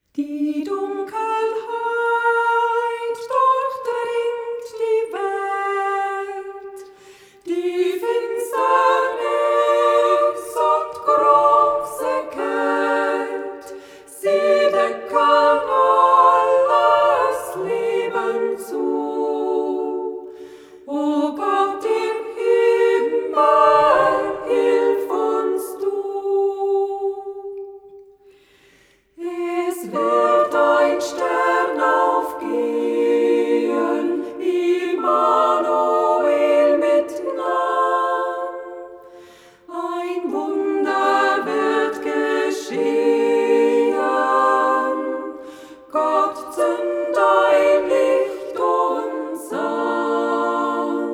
Die Dunkelheit durchdringt die Welt, die Finsternis und große Kält, sie decken alles Leben zu. O Gott im Himmel, hilf uns du. Es wird ein Stern aufgehen, Immanuel mit Namen. Ein Wunder wird geschehen, Gott zünd ein Licht uns an.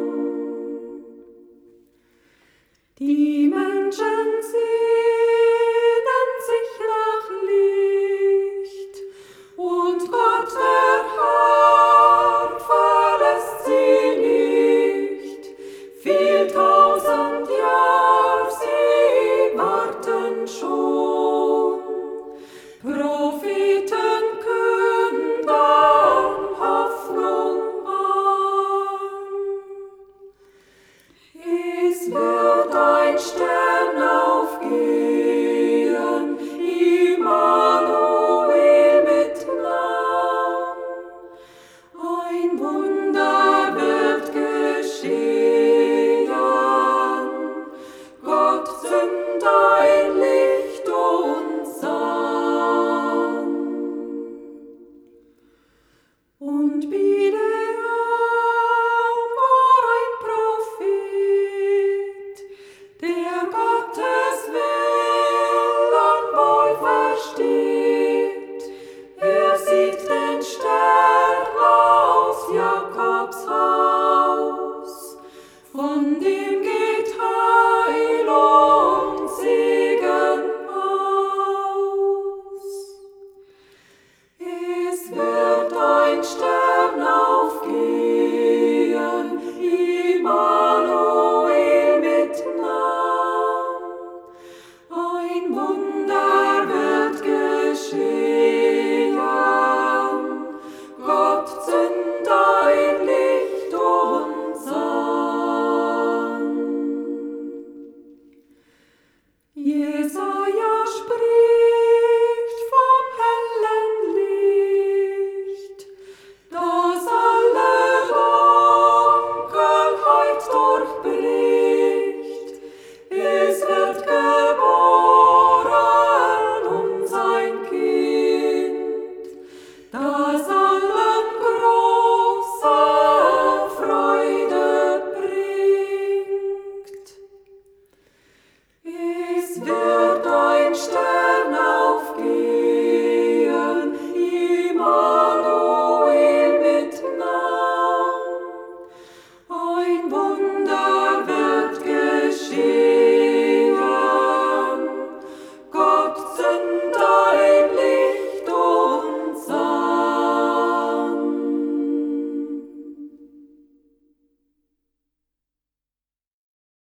Die Menschen sehnen sich nach Licht, und Gott der Herr verlässt sie nicht. Viel tausend Jahr sie warten schon.